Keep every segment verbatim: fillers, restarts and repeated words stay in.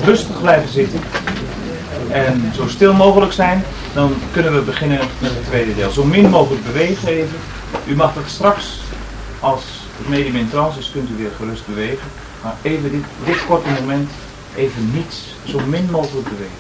rustig blijven zitten en zo stil mogelijk zijn, dan kunnen we beginnen met het tweede deel. Zo min mogelijk bewegen even. U mag het straks, als het medium in trance is, kunt u weer gerust bewegen. Maar even dit, dit korte moment, even niets, zo min mogelijk bewegen.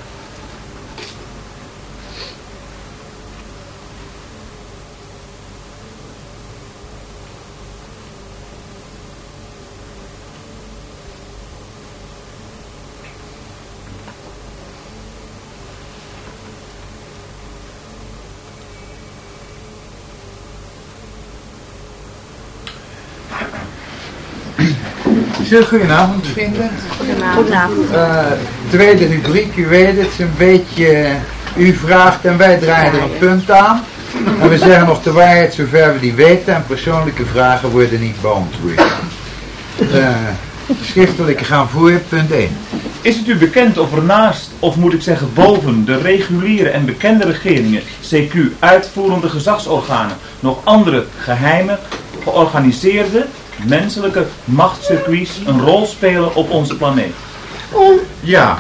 Goedenavond, vrienden. Goedenavond. Uh, tweede rubriek, u weet het, het is een beetje, uh, u vraagt en wij draaien er een punt aan. En we zeggen nog de waarheid zover we die weten en persoonlijke vragen worden niet beantwoord. Uh, schriftelijke gaan voor, punt één. Is het u bekend of er naast, of moet ik zeggen boven, de reguliere en bekende regeringen, C Q, uitvoerende gezagsorganen, nog andere geheime, georganiseerde, menselijke machtscircuits een rol spelen op onze planeet? Ja.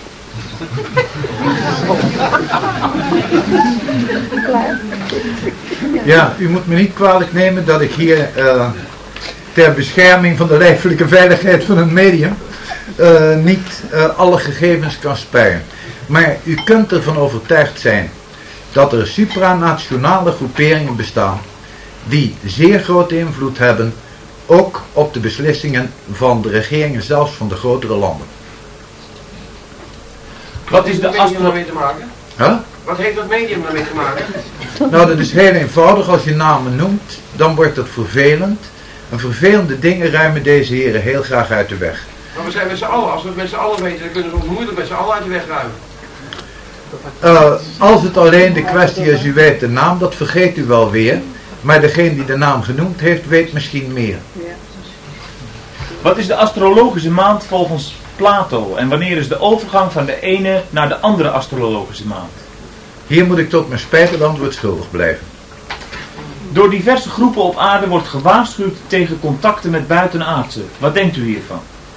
Ja, u moet me niet kwalijk nemen dat ik hier uh, ter bescherming van de lijfelijke veiligheid van een medium uh, niet uh, alle gegevens kan sparen. Maar u kunt ervan overtuigd zijn dat er supranationale groeperingen bestaan die zeer grote invloed hebben ook op de beslissingen van de regeringen, zelfs van de grotere landen. Wat is de medium daarmee te maken? Huh? Wat heeft dat medium daarmee te maken? Nou, dat is heel eenvoudig. Als je namen noemt, dan wordt het vervelend. En vervelende dingen ruimen deze heren heel graag uit de weg. Maar we zijn met z'n allen. Als we het met z'n allen weten, dan kunnen we ons moeilijk met z'n allen uit de weg ruimen. Uh, als het alleen de kwestie is, u weet de naam, dat vergeet u wel weer. Maar degene die de naam genoemd heeft, weet misschien meer. Wat is de astrologische maand volgens Plato? En wanneer is de overgang van de ene naar de andere astrologische maand? Hier moet ik tot mijn spijt het antwoord schuldig blijven. Door diverse groepen op aarde wordt gewaarschuwd tegen contacten met buitenaardsen. Wat denkt u hiervan?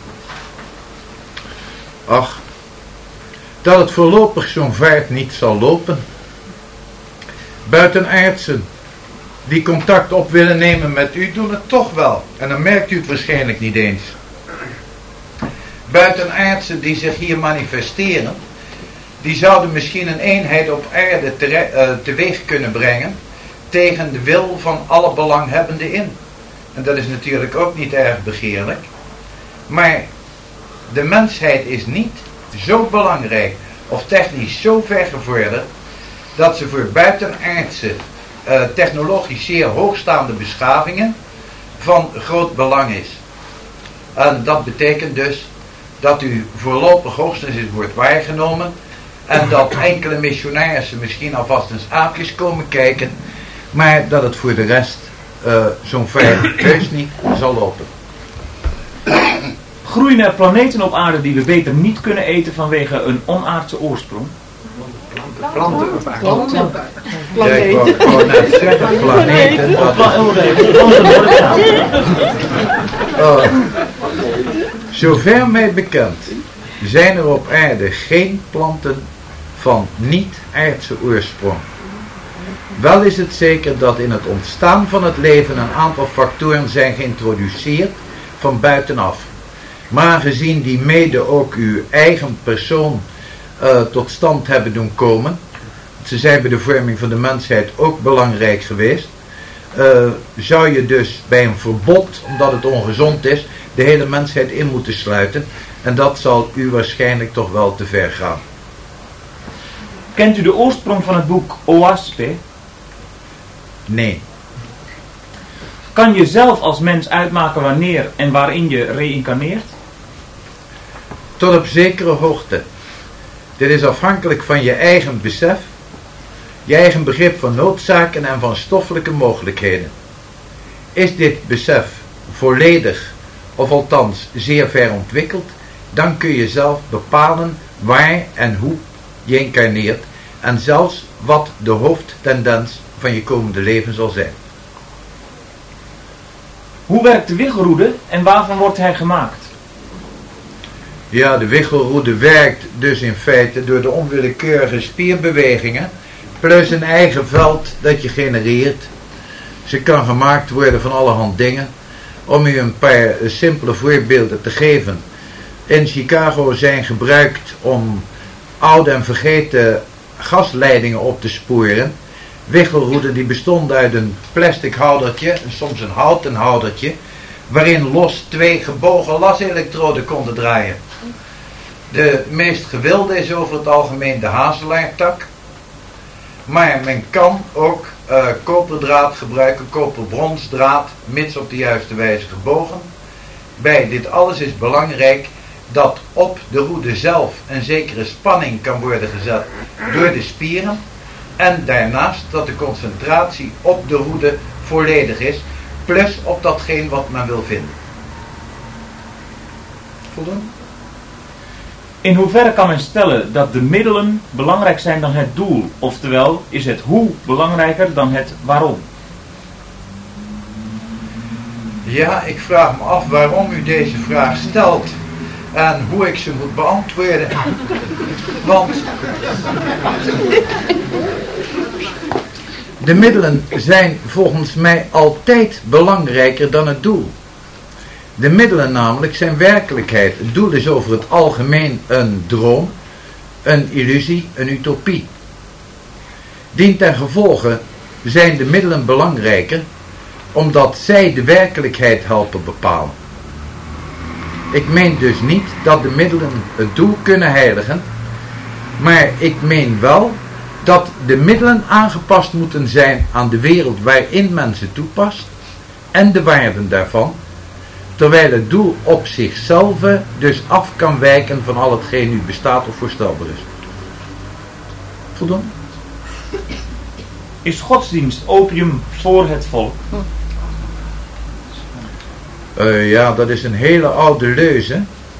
Ach, dat het voorlopig zo'n vaart niet zal lopen. Buitenaardsen die contact op willen nemen met u, doen het toch wel. En dan merkt u het waarschijnlijk niet eens. Buitenaardsen die zich hier manifesteren, die zouden misschien een eenheid op aarde tere, uh, teweeg kunnen brengen tegen de wil van alle belanghebbenden in. En dat is natuurlijk ook niet erg begeerlijk. Maar de mensheid is niet zo belangrijk of technisch zo ver gevorderd dat ze voor buitenaardse Uh, technologisch zeer hoogstaande beschavingen van groot belang is. En dat betekent dus dat u voorlopig hoogstens eens wordt waargenomen en dat enkele missionarissen misschien alvast eens aapjes komen kijken, maar dat het voor de rest uh, zo'n ver heus niet zal lopen. Groeien er planeten op aarde die we beter niet kunnen eten vanwege een onaardse oorsprong? Planten. Planten. Ja, ik wou, ik wou net zeggen, planeten. Dat oh. Zover mij bekend zijn er op aarde geen planten van niet-aardse oorsprong. Wel is het zeker dat in het ontstaan van het leven een aantal factoren zijn geïntroduceerd van buitenaf. Maar aangezien die mede ook uw eigen persoon Uh, tot stand hebben doen komen. Ze zijn bij de vorming van de mensheid ook belangrijk geweest. Uh, zou je dus bij een verbod, omdat het ongezond is, de hele mensheid in moeten sluiten. En dat zal u waarschijnlijk toch wel te ver gaan. Kent u de oorsprong van het boek Oaspe? Nee. Kan je zelf als mens uitmaken wanneer en waarin je reïncarneert? Tot op zekere hoogte. Dit is afhankelijk van je eigen besef, je eigen begrip van noodzaken en van stoffelijke mogelijkheden. Is dit besef volledig, of althans zeer ver ontwikkeld, dan kun je zelf bepalen waar en hoe je incarneert en zelfs wat de hoofdtendens van je komende leven zal zijn. Hoe werkt de wiggeroede en waarvan wordt hij gemaakt? Ja, de wichelroede werkt dus in feite door de onwillekeurige spierbewegingen plus een eigen veld dat je genereert. Ze kan gemaakt worden van allerhand dingen. Om u een paar simpele voorbeelden te geven. In Chicago zijn gebruikt om oude en vergeten gasleidingen op te sporen. Wichelroeden die bestonden uit een plastic houdertje, en soms een houten houdertje, waarin los twee gebogen laselektroden konden draaien. De meest gewilde is over het algemeen de hazelaartak. Maar men kan ook uh, koperdraad gebruiken, koperbronsdraad, mits op de juiste wijze gebogen. Bij dit alles is belangrijk dat op de roede zelf een zekere spanning kan worden gezet door de spieren. En daarnaast dat de concentratie op de roede volledig is, plus op datgene wat men wil vinden. Voldoende? In hoeverre kan men stellen dat de middelen belangrijk zijn dan het doel? Oftewel, is het hoe belangrijker dan het waarom? Ja, ik vraag me af waarom u deze vraag stelt en hoe ik ze moet beantwoorden. Want de middelen zijn volgens mij altijd belangrijker dan het doel. De middelen namelijk zijn werkelijkheid. Het doel is over het algemeen een droom, een illusie, een utopie. Dien ten gevolge zijn de middelen belangrijker omdat zij de werkelijkheid helpen bepalen. Ik meen dus niet dat de middelen het doel kunnen heiligen, maar ik meen wel dat de middelen aangepast moeten zijn aan de wereld waarin men ze toepast en de waarden daarvan, terwijl het doel op zichzelf dus af kan wijken van al hetgeen nu bestaat of voorstelbaar is. Voldoende? Is godsdienst opium voor het volk? Uh, ja, dat is een hele oude leuze.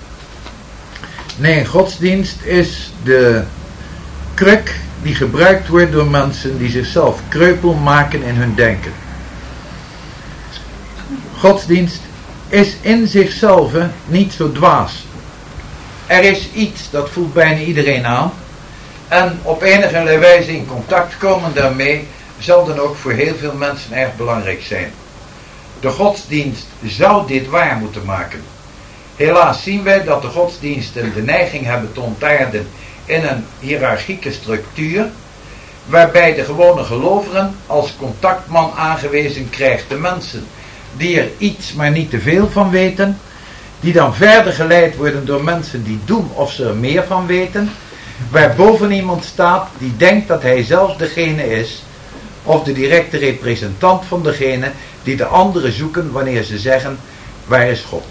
Nee, godsdienst is de kruk die gebruikt wordt door mensen die zichzelf kreupel maken in hun denken. Godsdienst is in zichzelf niet zo dwaas. Er is iets, dat voelt bijna iedereen aan. En op enige wijze in contact komen daarmee zal dan ook voor heel veel mensen erg belangrijk zijn. De godsdienst zou dit waar moeten maken. Helaas zien wij dat de godsdiensten de neiging hebben te ontaarden in een hiërarchieke structuur, waarbij de gewone gelovigen als contactman aangewezen krijgt de mensen die er iets maar niet te veel van weten, die dan verder geleid worden door mensen die doen of ze er meer van weten, waar boven iemand staat die denkt dat hij zelfs degene is, of de directe representant van degene die de anderen zoeken wanneer ze zeggen, waar is God?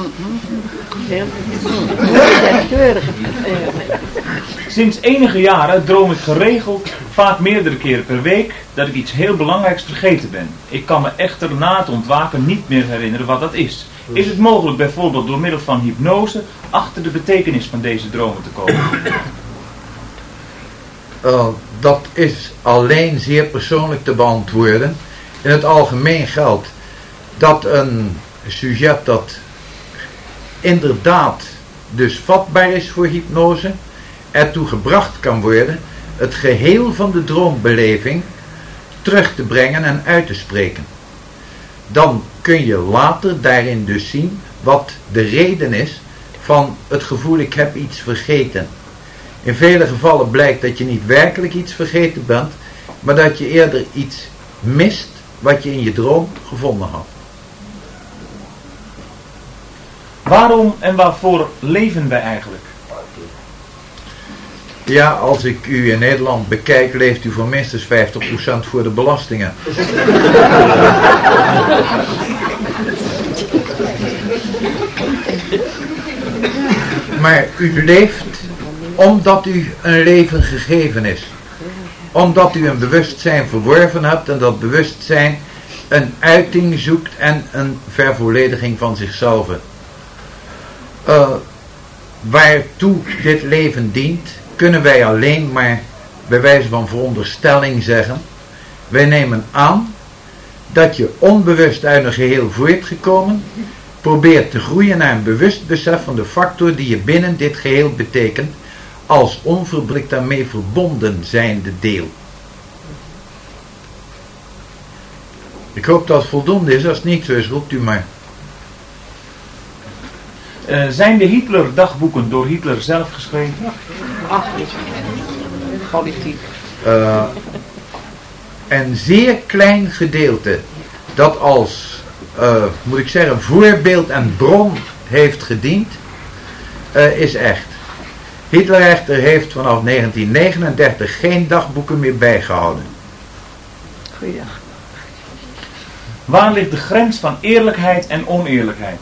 Sinds enige jaren droom ik geregeld, vaak meerdere keren per week, dat ik iets heel belangrijks vergeten ben. Ik kan me echter na het ontwaken niet meer herinneren wat dat is. Is het mogelijk bijvoorbeeld door middel van hypnose achter de betekenis van deze dromen te komen? Uh, dat is alleen zeer persoonlijk te beantwoorden. In het algemeen geldt dat een sujet dat inderdaad dus vatbaar is voor hypnose, ertoe gebracht kan worden het geheel van de droombeleving terug te brengen en uit te spreken. Dan kun je later daarin dus zien wat de reden is van het gevoel ik heb iets vergeten. In vele gevallen blijkt dat je niet werkelijk iets vergeten bent, maar dat je eerder iets mist wat je in je droom gevonden had. Waarom en waarvoor leven wij eigenlijk? Ja, als ik u in Nederland bekijk, leeft u voor minstens vijftig procent voor de belastingen. Maar u leeft omdat u een leven gegeven is. Omdat u een bewustzijn verworven hebt en dat bewustzijn een uiting zoekt en een vervollediging van zichzelf. Uh, waartoe dit leven dient, kunnen wij alleen maar bij wijze van veronderstelling zeggen. Wij nemen aan dat je onbewust uit een geheel voortgekomen probeert te groeien naar een bewust besef van de factor die je binnen dit geheel betekent, als onverblikt daarmee verbonden zijnde deel. Ik hoop dat het voldoende is. Als het niet zo is, roept u maar. Uh, zijn de Hitler-dagboeken door Hitler zelf geschreven? Ach, politiek. Uh, een zeer klein gedeelte dat als, uh, moet ik zeggen, voorbeeld en bron heeft gediend, uh, is echt. Hitler echter heeft vanaf negentien negenendertig geen dagboeken meer bijgehouden. Goeiedag. Waar ligt de grens van eerlijkheid en oneerlijkheid?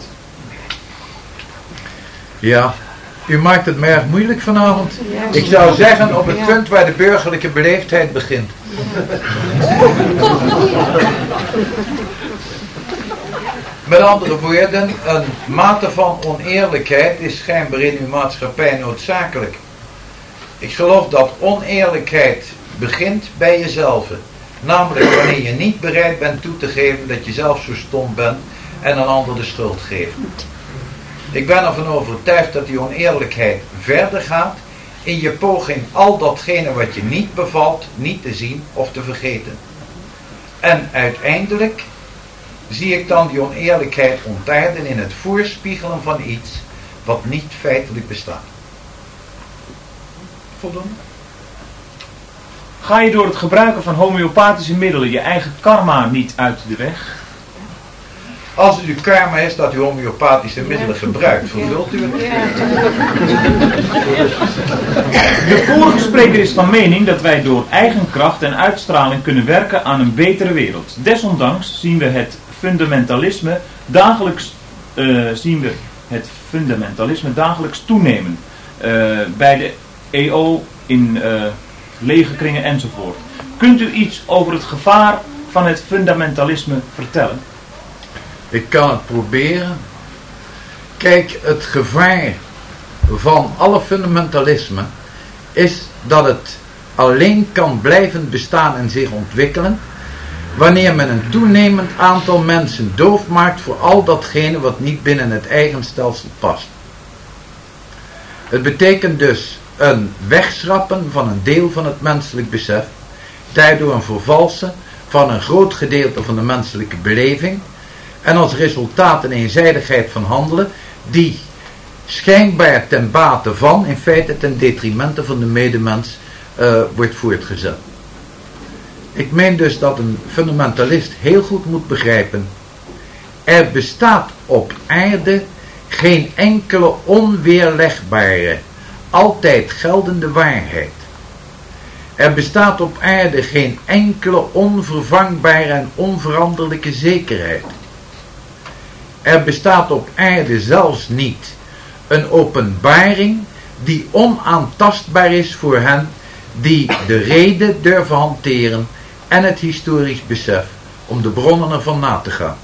Ja, u maakt het me erg moeilijk vanavond. Ja. Ik zou zeggen op het punt waar de burgerlijke beleefdheid begint. Met andere woorden, een mate van oneerlijkheid is schijnbaar in uw maatschappij noodzakelijk. Ik geloof dat oneerlijkheid begint bij jezelf. Namelijk wanneer je niet bereid bent toe te geven dat je zelf zo stom bent en een ander de schuld geeft. Ik ben ervan overtuigd dat die oneerlijkheid verder gaat in je poging al datgene wat je niet bevalt, niet te zien of te vergeten. En uiteindelijk zie ik dan die oneerlijkheid ontaarden in het voorspiegelen van iets wat niet feitelijk bestaat. Voldoende? Ga je door het gebruiken van homeopathische middelen je eigen karma niet uit de weg? Als het uw karma is dat u homeopathische middelen gebruikt, vervult u het? De vorige spreker is van mening dat wij door eigen kracht en uitstraling kunnen werken aan een betere wereld. Desondanks zien we het fundamentalisme dagelijks, uh, zien we het fundamentalisme dagelijks toenemen. Uh, bij de E O, in uh, lege kringen enzovoort. Kunt u iets over het gevaar van het fundamentalisme vertellen? Ik kan het proberen. Kijk, het gevaar van alle fundamentalisme is dat het alleen kan blijven bestaan en zich ontwikkelen wanneer men een toenemend aantal mensen doof maakt voor al datgene wat niet binnen het eigen stelsel past. Het betekent dus een wegschrappen van een deel van het menselijk besef, daardoor een vervalsen van een groot gedeelte van de menselijke beleving en als resultaat een eenzijdigheid van handelen die schijnbaar ten bate van, in feite ten detrimente van de medemens uh, wordt voortgezet. Ik meen dus dat een fundamentalist heel goed moet begrijpen, er bestaat op aarde geen enkele onweerlegbare, altijd geldende waarheid. Er bestaat op aarde geen enkele onvervangbare en onveranderlijke zekerheid. Er bestaat op aarde zelfs niet een openbaring die onaantastbaar is voor hen die de reden durven hanteren en het historisch besef om de bronnen ervan na te gaan.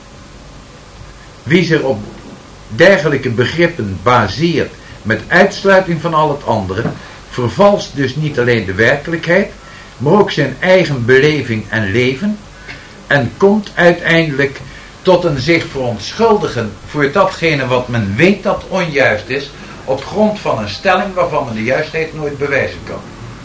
Wie zich op dergelijke begrippen baseert met uitsluiting van al het andere, vervalst dus niet alleen de werkelijkheid, maar ook zijn eigen beleving en leven en komt uiteindelijk tot een zich verontschuldigen voor datgene wat men weet dat onjuist is, op grond van een stelling waarvan men de juistheid nooit bewijzen kan.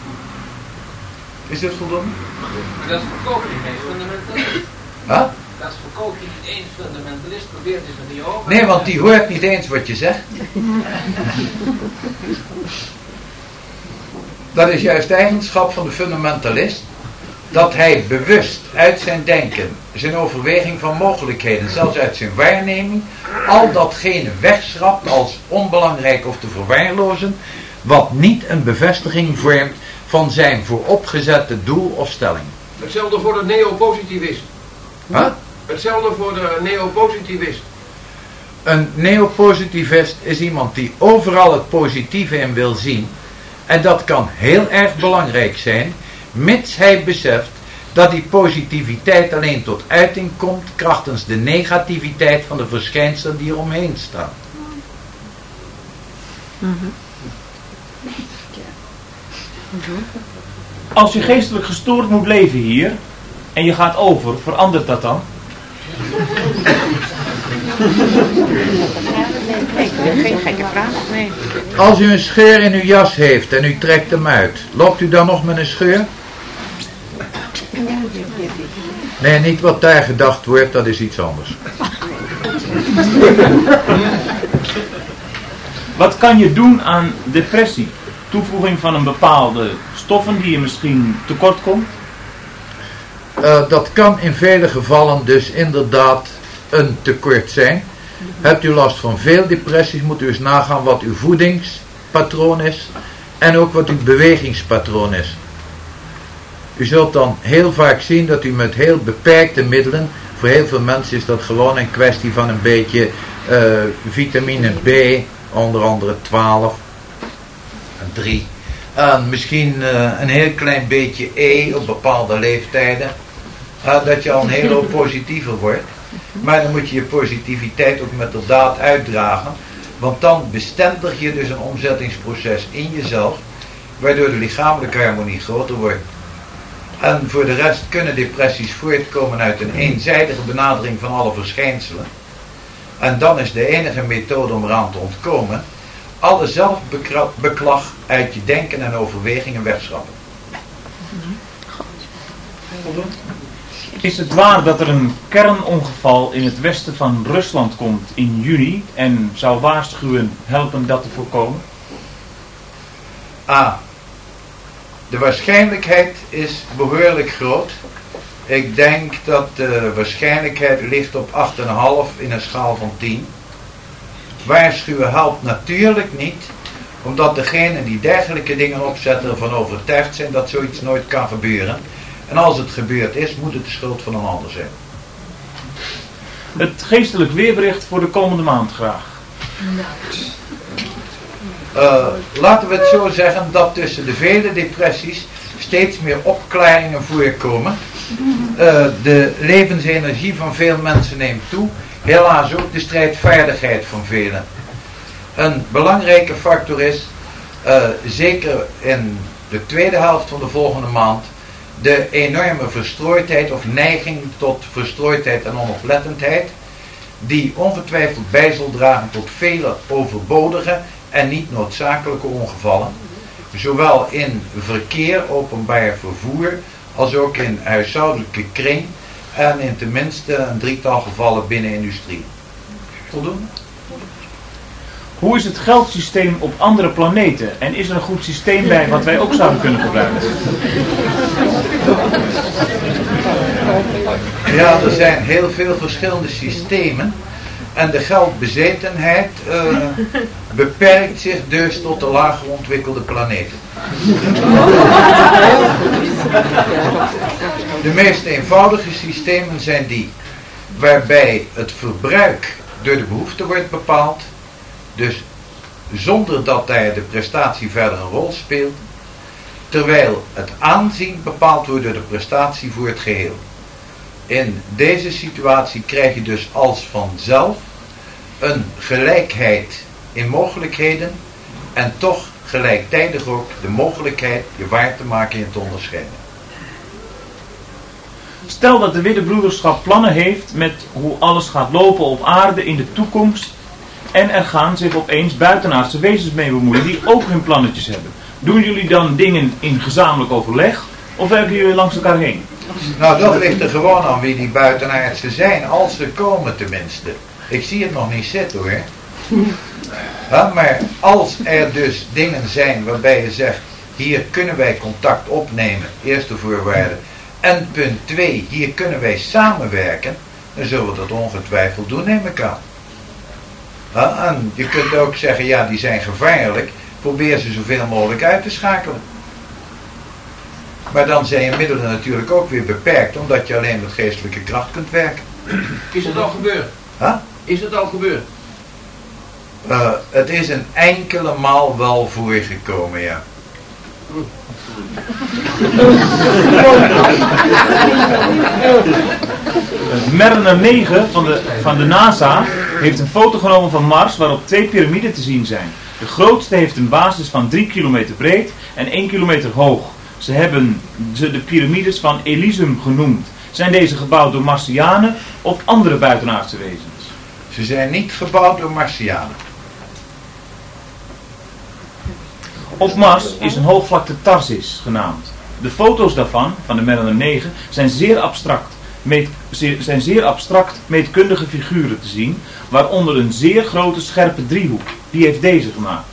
Is dit voldoende? Dat is verkoopt niet eens fundamentalist. Huh? Dat is verkoopt niet eens fundamentalist. Probeert dus met die ogen. Nee, want die hoort niet eens wat je zegt. Dat is juist de eigenschap van de fundamentalist, dat hij bewust uit zijn denken, zijn overweging van mogelijkheden, zelfs uit zijn waarneming, al datgene wegschrapt als onbelangrijk of te verwaarlozen, wat niet een bevestiging vormt van zijn vooropgezette doel of stelling. Hetzelfde voor de neopositivist. Huh? Hetzelfde voor de neopositivist. Een neopositivist is iemand die overal het positieve in wil zien, en dat kan heel erg belangrijk zijn, mits hij beseft dat die positiviteit alleen tot uiting komt krachtens de negativiteit van de verschijnselen die er omheen staan. Als je geestelijk gestoord moet leven hier en je gaat over, verandert dat dan? Nee, geen gekke vraag. Nee. Als u een scheur in uw jas heeft en u trekt hem uit, loopt u dan nog met een scheur? Nee, niet wat daar gedacht wordt, dat is iets anders. Wat kan je doen aan depressie? Toevoeging van een bepaalde stoffen die je misschien tekort komt? Uh, dat kan in vele gevallen dus inderdaad een tekort zijn. Hebt u last van veel depressies, moet u eens nagaan wat uw voedingspatroon is en ook wat uw bewegingspatroon is. U zult dan heel vaak zien dat u met heel beperkte middelen, voor heel veel mensen is dat gewoon een kwestie van een beetje uh, vitamine B, onder andere twaalf en drie. En misschien uh, een heel klein beetje E op bepaalde leeftijden. Uh, dat je al een hele hoop positiever wordt. Maar dan moet je je positiviteit ook met de daad uitdragen. Want dan bestendig je dus een omzettingsproces in jezelf. Waardoor de lichamelijke harmonie groter wordt. En voor de rest kunnen depressies voortkomen uit een eenzijdige benadering van alle verschijnselen. En dan is de enige methode om eraan te ontkomen alle zelfbeklag uit je denken en overwegingen wegschrappen. Is het waar dat er een kernongeval in het westen van Rusland komt in juni en zou waarschuwen helpen dat te voorkomen? A. De waarschijnlijkheid is behoorlijk groot. Ik denk dat de waarschijnlijkheid ligt op acht komma vijf in een schaal van tien. Waarschuwen helpt natuurlijk niet, omdat degenen die dergelijke dingen opzetten ervan overtuigd zijn dat zoiets nooit kan gebeuren. En als het gebeurd is, moet het de schuld van een ander zijn. Het geestelijk weerbericht voor de komende maand graag. Uh, laten we het zo zeggen dat tussen de vele depressies steeds meer opklaringen voorkomen. Uh, de levensenergie van veel mensen neemt toe. Helaas ook de strijdvaardigheid van velen. Een belangrijke factor is, uh, zeker in de tweede helft van de volgende maand, de enorme verstrooidheid of neiging tot verstrooidheid en onoplettendheid, die ongetwijfeld bij zal dragen tot vele overbodige en niet noodzakelijke ongevallen, zowel in verkeer, openbaar vervoer, als ook in huishoudelijke kring en in tenminste een drietal gevallen binnen industrie. Voldoende? Hoe is het geldsysteem op andere planeten? En is er een goed systeem bij wat wij ook zouden kunnen gebruiken? Ja, er zijn heel veel verschillende systemen. En de geldbezetenheid uh, beperkt zich dus tot de lager ontwikkelde planeten. De meest eenvoudige systemen zijn die waarbij het verbruik door de behoefte wordt bepaald. Dus zonder dat daar de prestatie verder een rol speelt. Terwijl het aanzien bepaald wordt door de prestatie voor het geheel. In deze situatie krijg je dus als vanzelf een gelijkheid in mogelijkheden en toch gelijktijdig ook de mogelijkheid je waar te maken en te onderscheiden. Stel dat de Witte Broederschap plannen heeft met hoe alles gaat lopen op aarde in de toekomst en er gaan zich opeens buitenaardse wezens mee bemoeien die ook hun plannetjes hebben. Doen jullie dan dingen in gezamenlijk overleg of werken jullie langs elkaar heen? Nou, dat ligt er gewoon aan wie die buitenaardse zijn, als ze komen tenminste. Ik zie het nog niet zitten hoor. Ja, maar als er dus dingen zijn waarbij je zegt, hier kunnen wij contact opnemen, eerste voorwaarde. En punt twee, hier kunnen wij samenwerken, dan zullen we dat ongetwijfeld doen, neem ik aan. Ja, en je kunt ook zeggen, ja die zijn gevaarlijk, probeer ze zoveel mogelijk uit te schakelen. Maar dan zijn je middelen natuurlijk ook weer beperkt, omdat je alleen met geestelijke kracht kunt werken. Is het al gebeurd? Huh? Is het al gebeurd? Uh, het is een enkele maal wel voorgekomen, ja. Mariner negen van de, van de NASA heeft een foto genomen van Mars waarop twee piramiden te zien zijn. De grootste heeft een basis van drie kilometer breed en één kilometer hoog. Ze hebben ze de piramides van Elysium genoemd. Zijn deze gebouwd door Martianen of andere buitenaardse wezens? Ze zijn niet gebouwd door Martianen. Op Mars is een hoogvlakte Tarsis genaamd. De foto's daarvan, van de Mariner negen, zijn zeer abstract, meet, zeer, zijn zeer abstract meetkundige figuren te zien, waaronder een zeer grote scherpe driehoek. Wie heeft deze gemaakt?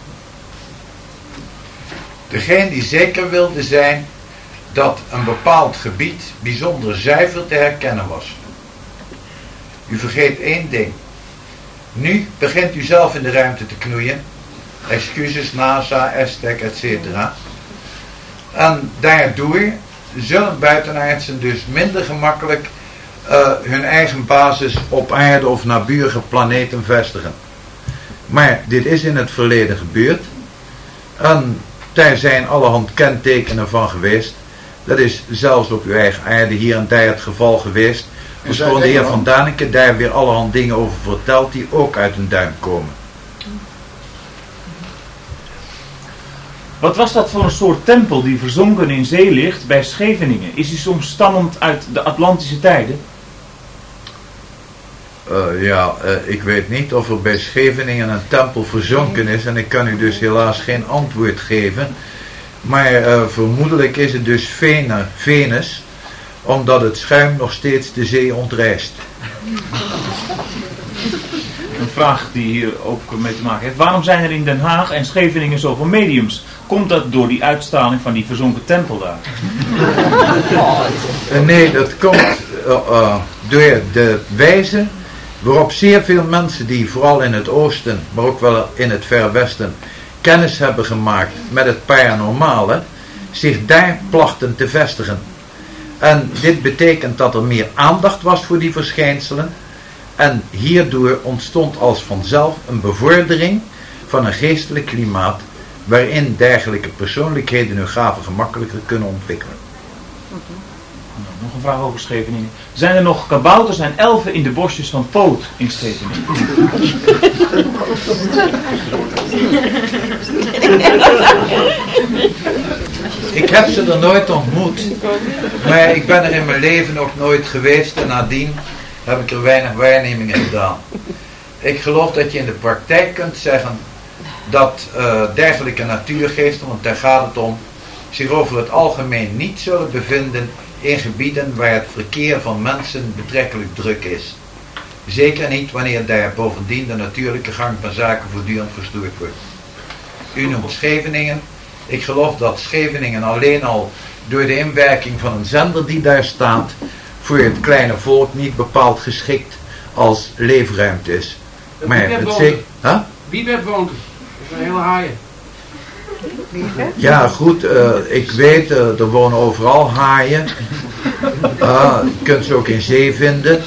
Degene die zeker wilde zijn dat een bepaald gebied bijzonder zuiver te herkennen was. U vergeet één ding. Nu begint u zelf in de ruimte te knoeien. Excuses, NASA, Aztec, et cetera. En daardoor zullen buitenaardsen dus minder gemakkelijk uh, hun eigen basis op aarde of naburige planeten vestigen. Maar dit is in het verleden gebeurd. En daar zijn allerhand kentekenen van geweest. Dat is zelfs op uw eigen aarde hier en daar het geval geweest. Dus gewoon de heer Van Danenke daar weer allerhand dingen over vertelt die ook uit een duim komen. Wat was dat voor een soort tempel die verzonken in zee ligt bij Scheveningen? Is die soms stammend uit de Atlantische tijden? Uh, ja, uh, ik weet niet of er bij Scheveningen een tempel verzonken is en ik kan u dus helaas geen antwoord geven. Maar uh, vermoedelijk is het dus Vene, Venus, omdat het schuim nog steeds de zee ontrijst. Een vraag die hier ook mee te maken heeft. Waarom zijn er in Den Haag en Scheveningen zoveel mediums? Komt dat door die uitstraling van die verzonken tempel daar? Uh, nee, dat komt uh, uh, door de wijze waarop zeer veel mensen die vooral in het oosten, maar ook wel in het verre westen, kennis hebben gemaakt met het paranormale, zich daar plachten te vestigen. En dit betekent dat er meer aandacht was voor die verschijnselen en hierdoor ontstond als vanzelf een bevordering van een geestelijk klimaat waarin dergelijke persoonlijkheden hun gaven gemakkelijker kunnen ontwikkelen. Nog een vraag over Scheveningen. Zijn er nog kabouters en elfen in de bosjes van Poot in Scheveningen? Ik heb ze er nooit ontmoet, maar ik ben er in mijn leven ook nooit geweest en nadien heb ik er weinig waarnemingen gedaan. Ik geloof dat je in de praktijk kunt zeggen dat uh, dergelijke natuurgeesten, want daar gaat het om, zich over het algemeen niet zullen bevinden in gebieden waar het verkeer van mensen betrekkelijk druk is. Zeker niet wanneer daar bovendien de natuurlijke gang van zaken voortdurend verstoord wordt. U noemt Scheveningen. Ik geloof dat Scheveningen alleen al door de inwerking van een zender die daar staat voor het kleine volk niet bepaald geschikt als leefruimte is. Maar het zeker... Huh? Wiebert woont er. Dat is een hele haaien. Ja goed, uh, ik weet, uh, er wonen overal haaien. Uh, je kunt ze ook in zee vinden.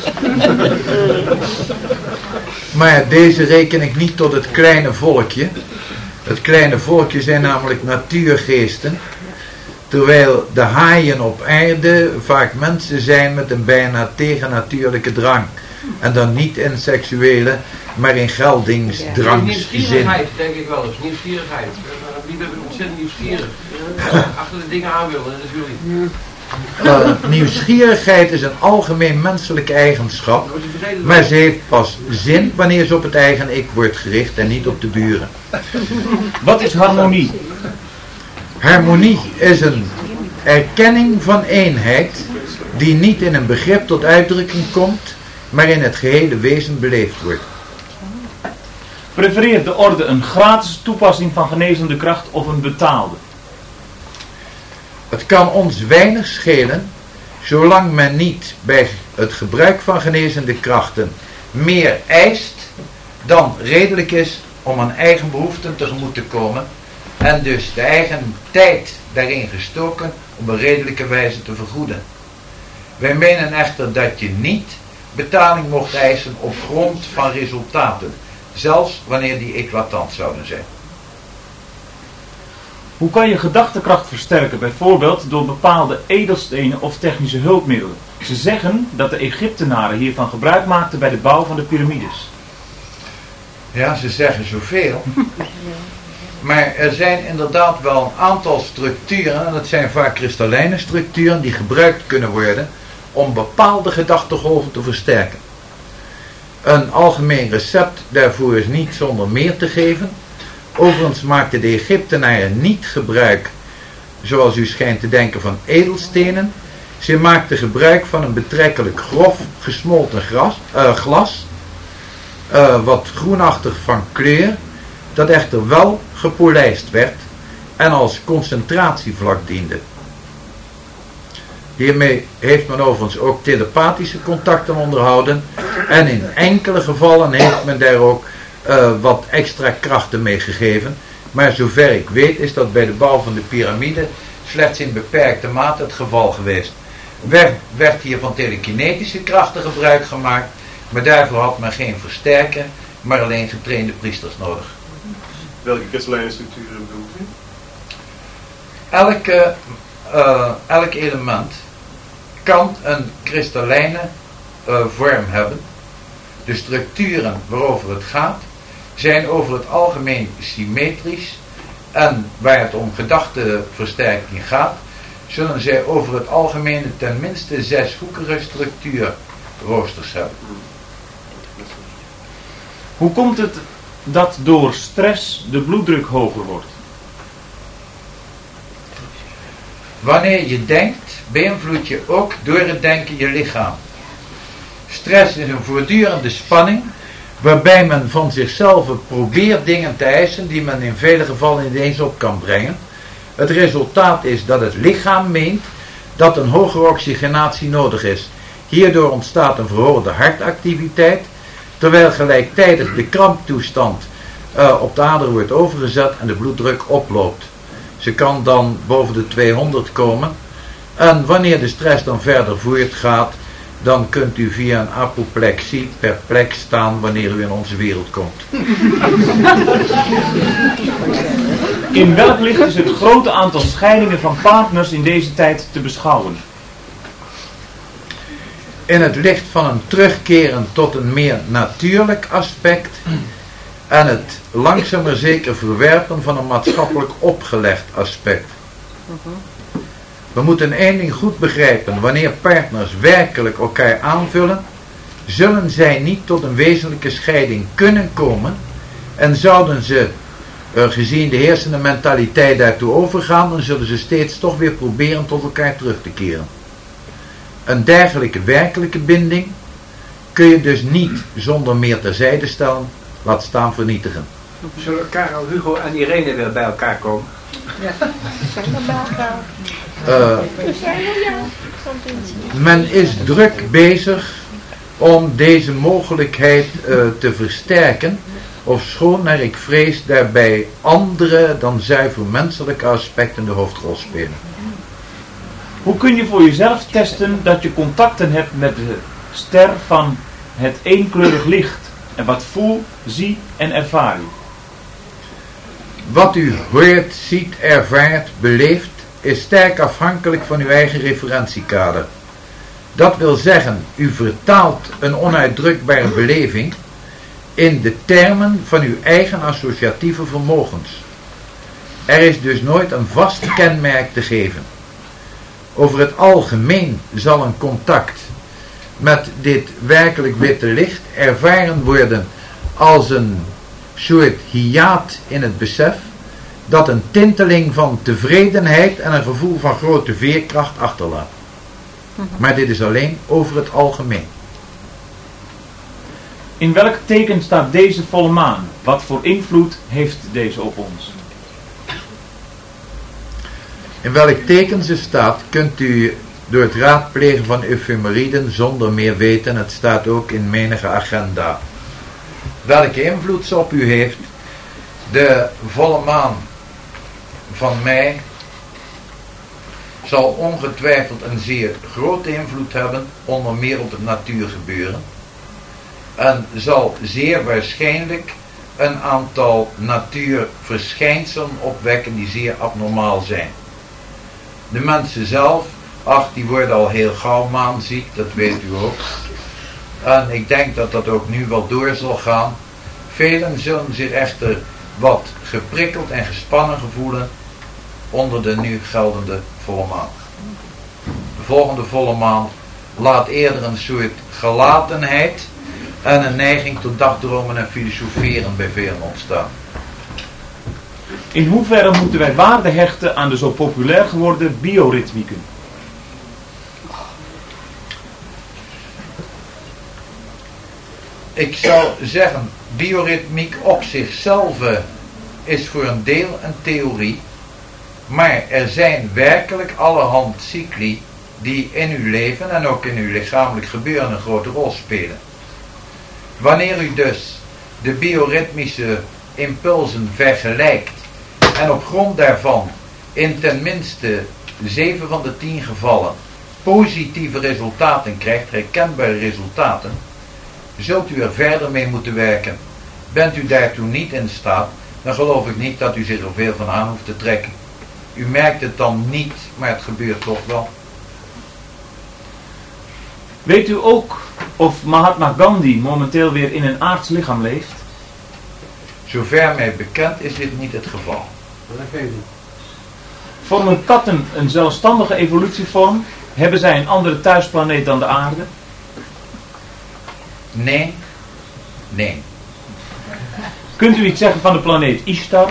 Maar deze reken ik niet tot het kleine volkje. Het kleine volkje zijn namelijk natuurgeesten. Terwijl de haaien op aarde vaak mensen zijn met een bijna tegennatuurlijke drang. En dan niet in seksuele, maar in geldingsdrangszin. Nieuwsgierigheid, denk ik wel eens. Nieuwsgierigheid. Wie bent ontzettend nieuwsgierig. Achter de dingen aan willen, dat wil je. Uh, nieuwsgierigheid is een algemeen menselijke eigenschap, maar ze heeft pas zin wanneer ze op het eigen ik wordt gericht en niet op de buren. Wat is harmonie? Harmonie is een erkenning van eenheid die niet in een begrip tot uitdrukking komt, maar in het gehele wezen beleefd wordt. Prefereert de orde een gratis toepassing van genezende kracht of een betaalde? Het kan ons weinig schelen, zolang men niet bij het gebruik van genezende krachten meer eist dan redelijk is om aan eigen behoeften tegemoet te komen en dus de eigen tijd daarin gestoken op een redelijke wijze te vergoeden. Wij menen echter dat je niet betaling mocht eisen op grond van resultaten, zelfs wanneer die eclatant zouden zijn. Hoe kan je gedachtekracht versterken, bijvoorbeeld door bepaalde edelstenen of technische hulpmiddelen? Ze zeggen dat de Egyptenaren hiervan gebruik maakten bij de bouw van de piramides. Ja, ze zeggen zoveel. Maar er zijn inderdaad wel een aantal structuren, en dat zijn vaak kristallijne structuren, die gebruikt kunnen worden om bepaalde gedachtegolven te versterken. Een algemeen recept daarvoor is niet zonder meer te geven. Overigens maakten de Egyptenaren niet gebruik, zoals u schijnt te denken, van edelstenen. Ze maakten gebruik van een betrekkelijk grof gesmolten gras, uh, glas, uh, wat groenachtig van kleur, dat echter wel gepolijst werd en als concentratievlak diende. Hiermee heeft men overigens ook telepathische contacten onderhouden en in enkele gevallen heeft men daar ook uh, wat extra krachten mee gegeven. Maar zover ik weet is dat bij de bouw van de piramide slechts in beperkte mate het geval geweest. Werd, werd hier van telekinetische krachten gebruik gemaakt, maar daarvoor had men geen versterker, maar alleen getrainde priesters nodig. Welke kristallijne structuren bedoelt u? Elke, uh, elk element kan een kristallijne uh, vorm hebben. De structuren waarover het gaat zijn over het algemeen symmetrisch en waar het om gedachteversterking gaat, zullen zij over het algemeen tenminste zeshoekige structuurroosters hebben. Hoe komt het dat door stress de bloeddruk hoger wordt? Wanneer je denkt, beïnvloed je ook door het denken je lichaam. Stress is een voortdurende spanning, waarbij men van zichzelf probeert dingen te eisen die men in vele gevallen niet eens op kan brengen. Het resultaat is dat het lichaam meent dat een hogere oxygenatie nodig is. Hierdoor ontstaat een verhoogde hartactiviteit, terwijl gelijktijdig de kramptoestand uh, op de ader wordt overgezet en de bloeddruk oploopt. Ze kan dan boven de tweehonderd komen. En wanneer de stress dan verder voortgaat, dan kunt u via een apoplexie perplex staan wanneer u in onze wereld komt. In welk licht is het grote aantal scheidingen van partners in deze tijd te beschouwen? In het licht van een terugkeren tot een meer natuurlijk aspect en het langzaam maar zeker verwerpen van een maatschappelijk opgelegd aspect. We moeten één ding goed begrijpen: wanneer partners werkelijk elkaar aanvullen, zullen zij niet tot een wezenlijke scheiding kunnen komen, en zouden ze, uh, gezien de heersende mentaliteit daartoe overgaan, dan zullen ze steeds toch weer proberen tot elkaar terug te keren. Een dergelijke werkelijke binding kun je dus niet zonder meer terzijde stellen, laat staan vernietigen. Zullen Karel, Hugo en Irene weer bij elkaar komen? Ja. Zijn we bij elkaar? Uh, men is druk bezig om deze mogelijkheid uh, te versterken, ofschoon naar ik vrees daarbij andere dan zuiver menselijke aspecten de hoofdrol spelen. Hoe kun je voor jezelf testen dat je contacten hebt met de ster van het eenkleurig licht? En wat voel, zie en ervaar je? Wat u hoort, ziet, ervaart, beleeft, is sterk afhankelijk van uw eigen referentiekader. Dat wil zeggen, u vertaalt een onuitdrukbare beleving in de termen van uw eigen associatieve vermogens. Er is dus nooit een vast kenmerk te geven. Over het algemeen zal een contact met dit werkelijk witte licht ervaren worden als een soort hiaat in het besef dat een tinteling van tevredenheid en een gevoel van grote veerkracht achterlaat. Maar dit is alleen over het algemeen. In welk teken staat deze volle maan? Wat voor invloed heeft deze op ons? In welk teken ze staat, kunt u door het raadplegen van efemeriden zonder meer weten. Het staat ook in menige agenda. Welke invloed ze op u heeft, de volle maan van mei zal ongetwijfeld een zeer grote invloed hebben, onder meer op het natuurgebeuren. En zal zeer waarschijnlijk een aantal natuurverschijnselen opwekken die zeer abnormaal zijn. De mensen zelf, ach, die worden al heel gauw maanziek, dat weet u ook. En ik denk dat dat ook nu wel door zal gaan. Velen zullen zich echter wat geprikkeld en gespannen gevoelen onder de nu geldende volle maan. De volgende volle maan laat eerder een soort gelatenheid en een neiging tot dagdromen en filosoferen bij velen ontstaan. In hoeverre moeten wij waarde hechten aan de zo populair geworden bioritmieken? Ik zou zeggen, bioritmiek op zichzelf is voor een deel een theorie, maar er zijn werkelijk allerhand cycli die in uw leven en ook in uw lichamelijk gebeuren een grote rol spelen. Wanneer u dus de bioritmische impulsen vergelijkt en op grond daarvan in tenminste zeven van de tien gevallen positieve resultaten krijgt, herkenbare resultaten, zult u er verder mee moeten werken. Bent u daartoe niet in staat, dan geloof ik niet dat u zich er veel van aan hoeft te trekken. U merkt het dan niet, maar het gebeurt toch wel. Weet u ook of Mahatma Gandhi momenteel weer in een aards lichaam leeft? Zover mij bekend is dit niet het geval. Dat weet ik niet. Vormen katten een zelfstandige evolutievorm? Hebben zij een andere thuisplaneet dan de aarde? Nee, nee. Kunt u iets zeggen van de planeet Ishtar?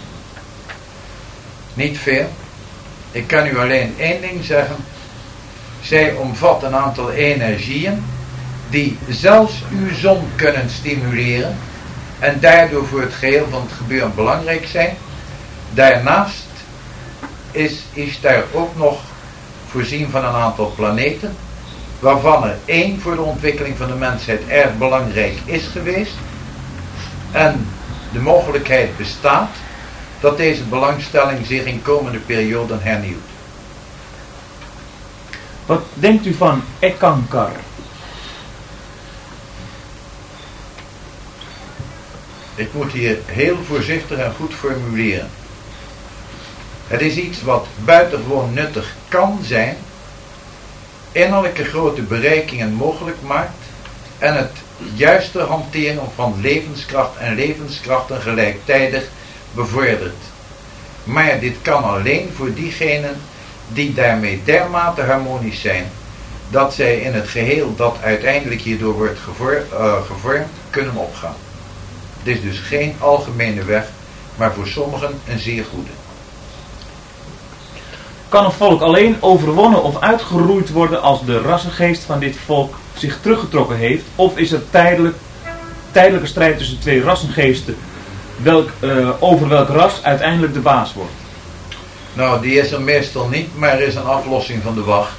Niet veel. Ik kan u alleen één ding zeggen. Zij omvat een aantal energieën die zelfs uw zon kunnen stimuleren en daardoor voor het geheel van het gebeuren belangrijk zijn. Daarnaast is Ishtar ook nog voorzien van een aantal planeten, waarvan er één voor de ontwikkeling van de mensheid erg belangrijk is geweest en de mogelijkheid bestaat dat deze belangstelling zich in komende perioden hernieuwt. Wat denkt u van Ekankar? Ik moet hier heel voorzichtig en goed formuleren. Het is iets wat buitengewoon nuttig kan zijn, innerlijke grote bereikingen mogelijk maakt en het juiste hanteren van levenskracht en levenskrachten gelijktijdig bevordert. Maar dit kan alleen voor diegenen die daarmee dermate harmonisch zijn, dat zij in het geheel dat uiteindelijk hierdoor wordt gevormd, uh, gevormd kunnen opgaan. Het is dus geen algemene weg, maar voor sommigen een zeer goede. Kan een volk alleen overwonnen of uitgeroeid worden als de rassengeest van dit volk zich teruggetrokken heeft? Of is er tijdelijk, tijdelijke strijd tussen twee rassengeesten welk, uh, over welk ras uiteindelijk de baas wordt? Nou, die is er meestal niet, maar er is een aflossing van de wacht.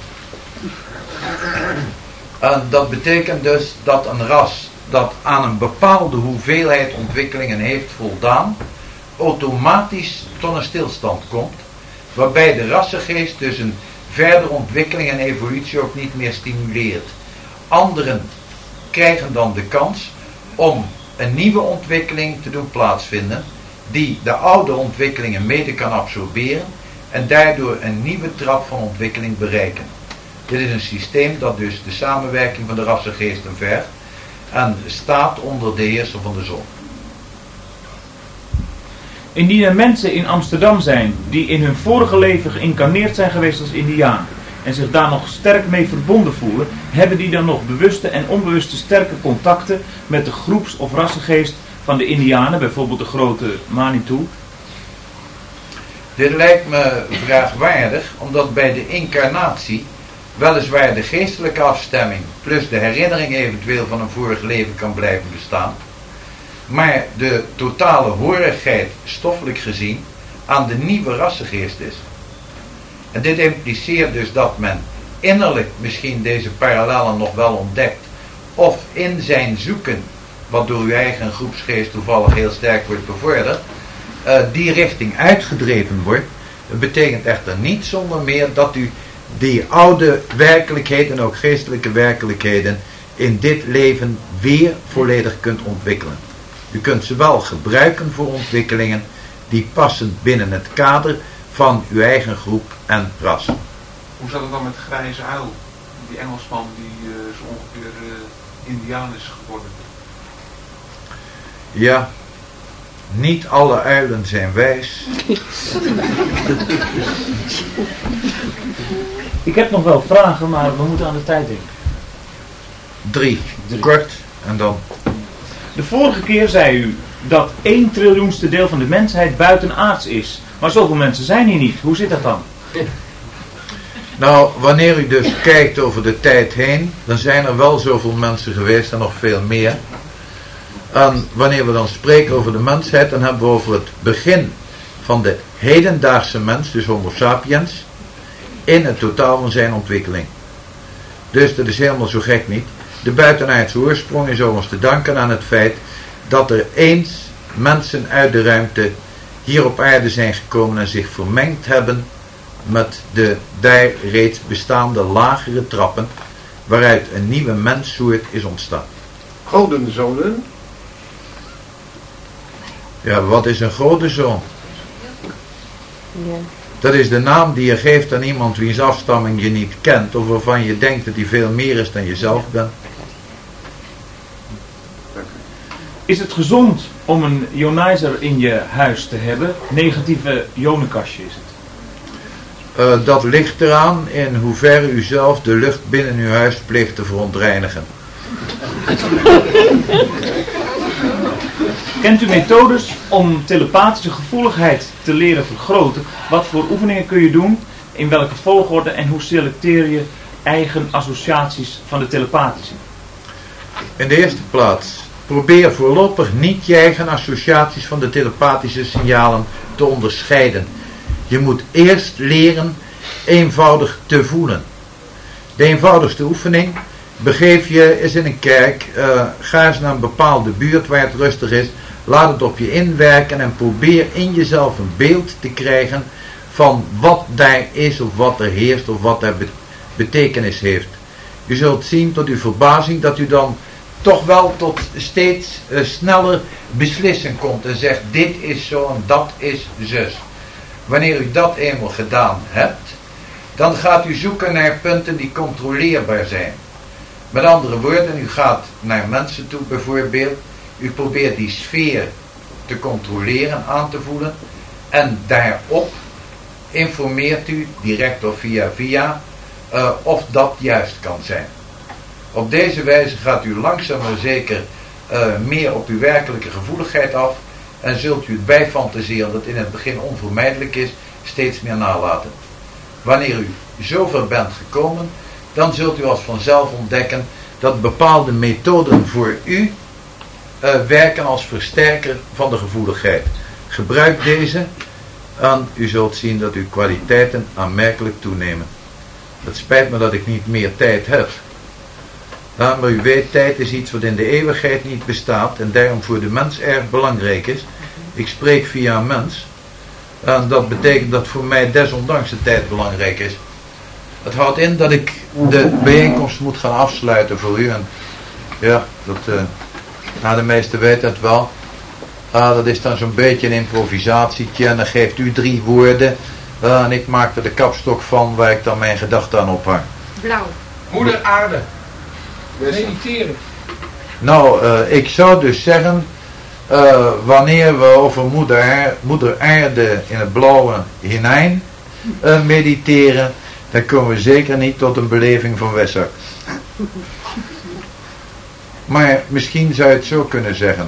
En dat betekent dus dat een ras dat aan een bepaalde hoeveelheid ontwikkelingen heeft voldaan, automatisch tot een stilstand komt, waarbij de rassengeest dus een verdere ontwikkeling en evolutie ook niet meer stimuleert. Anderen krijgen dan de kans om een nieuwe ontwikkeling te doen plaatsvinden, die de oude ontwikkelingen mede kan absorberen en daardoor een nieuwe trap van ontwikkeling bereiken. Dit is een systeem dat dus de samenwerking van de rassengeesten vergt en staat onder de heerser van de zon. Indien er mensen in Amsterdam zijn die in hun vorige leven geïncarneerd zijn geweest als Indiaan en zich daar nog sterk mee verbonden voelen, hebben die dan nog bewuste en onbewuste sterke contacten met de groeps- of rassengeest van de Indianen, bijvoorbeeld de grote Manitou? Dit lijkt me vraagwaardig, omdat bij de incarnatie weliswaar de geestelijke afstemming plus de herinnering eventueel van een vorig leven kan blijven bestaan, maar de totale horigheid stoffelijk gezien aan de nieuwe rassengeest is. En dit impliceert dus dat men innerlijk misschien deze parallellen nog wel ontdekt, of in zijn zoeken, wat door uw eigen groepsgeest toevallig heel sterk wordt bevorderd, uh, die richting uitgedreven wordt. Het betekent echter niet zonder meer dat u die oude werkelijkheden en ook geestelijke werkelijkheden in dit leven weer volledig kunt ontwikkelen. U kunt ze wel gebruiken voor ontwikkelingen die passen binnen het kader van uw eigen groep en ras. Hoe zat het dan met Grijze Uil? Die Engelsman die uh, zo ongeveer uh, Indiaan is geworden. Ja, niet alle uilen zijn wijs. Ik heb nog wel vragen, maar we moeten aan de tijd denken. Drie. Drie. Kort. En dan? De vorige keer zei u dat één triljoenste deel van de mensheid buitenaards is. Maar zoveel mensen zijn hier niet. Hoe zit dat dan? Nou, wanneer u dus kijkt over de tijd heen, dan zijn er wel zoveel mensen geweest en nog veel meer. En wanneer we dan spreken over de mensheid, dan hebben we over het begin van de hedendaagse mens, dus Homo sapiens, in het totaal van zijn ontwikkeling. Dus dat is helemaal zo gek niet. De buitenaardse oorsprong is overigens te danken aan het feit dat er eens mensen uit de ruimte hier op aarde zijn gekomen en zich vermengd hebben met de daar reeds bestaande lagere trappen, waaruit een nieuwe menssoort is ontstaan. Godenzonen? Ja, wat is een godenzoon? Ja. Dat is de naam die je geeft aan iemand wiens afstamming je niet kent, of waarvan je denkt dat hij veel meer is dan je zelf bent. Is het gezond om een ionizer in je huis te hebben? Negatieve ionenkastje is het. Uh, dat ligt eraan in hoeverre u zelf de lucht binnen uw huis pleegt te verontreinigen. Kent u methodes om telepathische gevoeligheid te leren vergroten? Wat voor oefeningen kun je doen? In welke volgorde? En hoe selecteer je eigen associaties van de telepathische? In de eerste plaats, probeer voorlopig niet je eigen associaties van de telepathische signalen te onderscheiden. Je moet eerst leren eenvoudig te voelen. De eenvoudigste oefening: begeef je eens in een kerk, uh, ga eens naar een bepaalde buurt waar het rustig is, laat het op je inwerken en probeer in jezelf een beeld te krijgen van wat daar is of wat er heerst of wat er betekenis heeft. Je zult zien tot uw verbazing dat u dan toch wel tot steeds uh, sneller beslissen komt en zegt: dit is zo en dat is zus. Wanneer u dat eenmaal gedaan hebt, dan gaat u zoeken naar punten die controleerbaar zijn. Met andere woorden, u gaat naar mensen toe bijvoorbeeld, u probeert die sfeer te controleren, aan te voelen, en daarop informeert u, direct of via via, uh, of dat juist kan zijn. Op deze wijze gaat u langzaam maar zeker uh, meer op uw werkelijke gevoeligheid af en zult u het bijfantaseren dat in het begin onvermijdelijk is, steeds meer nalaten. Wanneer u zover bent gekomen, dan zult u als vanzelf ontdekken dat bepaalde methoden voor u uh, werken als versterker van de gevoeligheid. Gebruik deze en u zult zien dat uw kwaliteiten aanmerkelijk toenemen. Het spijt me dat ik niet meer tijd heb. Ja, maar u weet, tijd is iets wat in de eeuwigheid niet bestaat en daarom voor de mens erg belangrijk is. Ik spreek via een mens en dat betekent dat voor mij desondanks de tijd belangrijk is. Het houdt in dat ik de bijeenkomst moet gaan afsluiten voor u. En ja, dat, uh, nou, de meesten weten het wel. Uh, dat is dan zo'n beetje een improvisatietje en dan geeft u drie woorden. Uh, en ik maak er de kapstok van waar ik dan mijn gedachten aan ophang. Blauw. Moeder aarde. Mediteren. Nou, uh, ik zou dus zeggen, uh, wanneer we over moeder, moeder aarde in het blauwe hinein uh, mediteren, dan komen we zeker niet tot een beleving van Westzak. Maar misschien zou je het zo kunnen zeggen.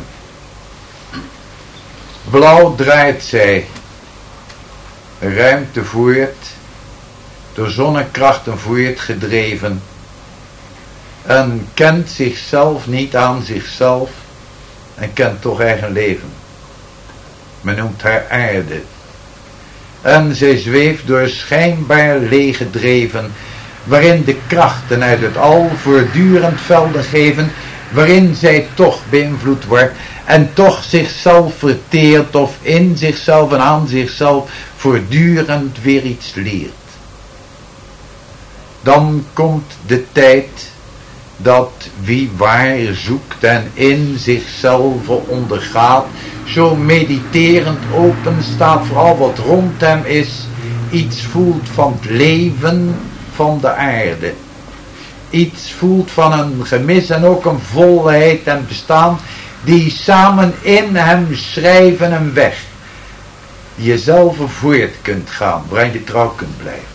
Blauw draait zij, ruimte voert, door zonnekrachten voert gedreven, en kent zichzelf niet aan zichzelf en kent toch eigen leven. Men noemt haar aarde. En zij zweeft door schijnbaar lege dreven, waarin de krachten uit het al voortdurend velden geven, waarin zij toch beïnvloed wordt en toch zichzelf verteert of in zichzelf en aan zichzelf voortdurend weer iets leert. Dan komt de tijd dat wie waar zoekt en in zichzelf ondergaat, zo mediterend open staat voor al wat rond hem is, iets voelt van het leven van de aarde. Iets voelt van een gemis en ook een volheid en bestaan, die samen in hem schrijven een weg, die je zelf voort kunt gaan, waarin je trouw kunt blijven.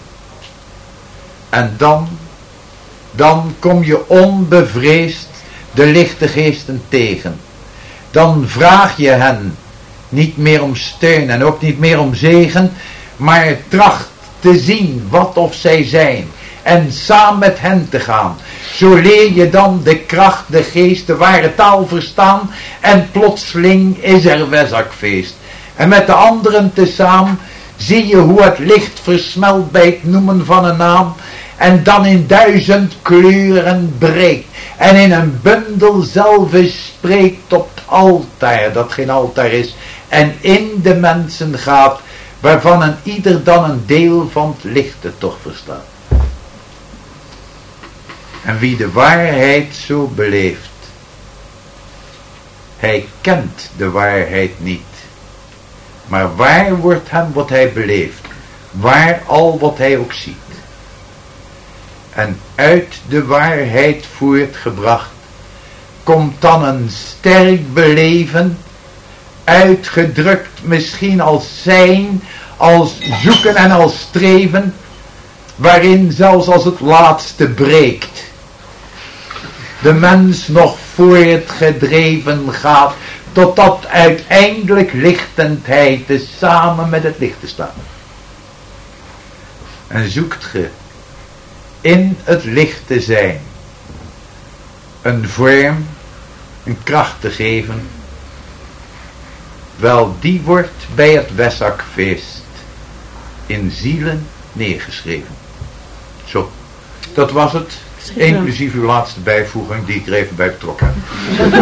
En dan, dan kom je onbevreesd de lichte geesten tegen. Dan vraag je hen niet meer om steun en ook niet meer om zegen, maar tracht te zien wat of zij zijn en samen met hen te gaan. Zo leer je dan de kracht, de geest, de ware taal verstaan en plotseling is er Wezakfeest. En met de anderen tezamen zie je hoe het licht versmelt bij het noemen van een naam en dan in duizend kleuren breekt en in een bundel zelf spreekt op het altaar dat geen altaar is en in de mensen gaat, waarvan een ieder dan een deel van het lichte toch verstaat. En wie de waarheid zo beleeft, hij kent de waarheid niet, maar waar wordt hem wat hij beleeft, waar al wat hij ook ziet. En uit de waarheid voortgebracht komt dan een sterk beleven, uitgedrukt misschien als zijn, als zoeken en als streven, waarin zelfs als het laatste breekt, de mens nog voortgedreven gaat, totdat uiteindelijk lichtendheid tezamen met het licht te staan. En zoekt ge in het licht te zijn, een vorm, een kracht te geven, wel die wordt bij het Wezakfeest in zielen neergeschreven. Zo, dat was het, inclusief uw laatste bijvoeging die ik er even bij betrokken heb.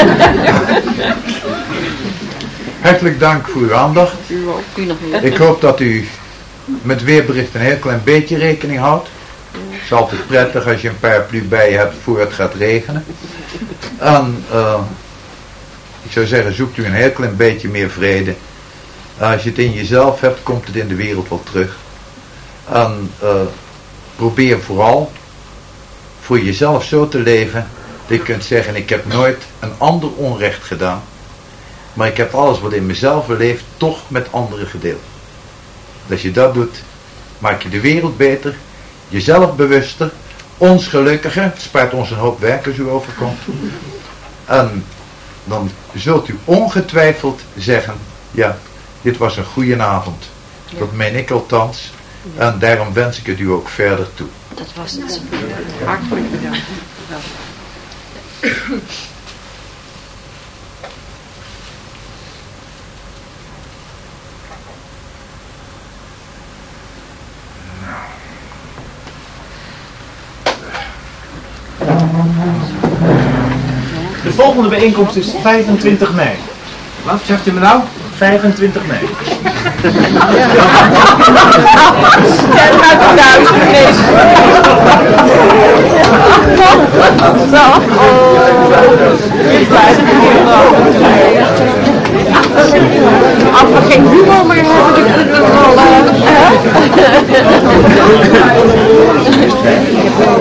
Hartelijk dank voor uw aandacht. Ik hoop dat u met weerbericht een heel klein beetje rekening houdt. Het is altijd prettig als je een paraplu bij je hebt voor het gaat regenen. En uh, ik zou zeggen, zoekt u een heel klein beetje meer vrede. Als je het in jezelf hebt, komt het in de wereld wel terug. En uh, probeer vooral voor jezelf zo te leven dat je kunt zeggen, ik heb nooit een ander onrecht gedaan, maar ik heb alles wat in mezelf leeft toch met anderen gedeeld. Als je dat doet, maak je de wereld beter, jezelf bewuster, ons gelukkiger, het spaart ons een hoop werk als u overkomt. En dan zult u ongetwijfeld zeggen, ja, dit was een goeie avond. Dat meen ik althans. En daarom wens ik het u ook verder toe. Dat was het. Hartelijk bedankt. De volgende bijeenkomst is vijfentwintig mei. Wat zegt u me nou? vijfentwintig mei. Stem uit de duisternis. Als we geen humor meer hebben, dan kunnen we wel...